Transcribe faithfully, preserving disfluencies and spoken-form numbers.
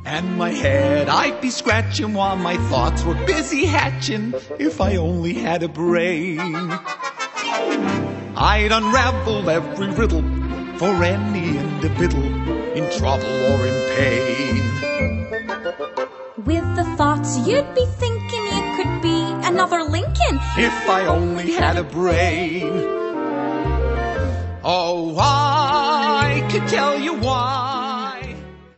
And my head I'd be scratching while my thoughts were busy hatching. If I only had a brain, I'd unravel every riddle for any individual in trouble or in pain. With the thoughts you'd be thinking, you could be another Lincoln. If I only had a brain. Oh, I could tell you why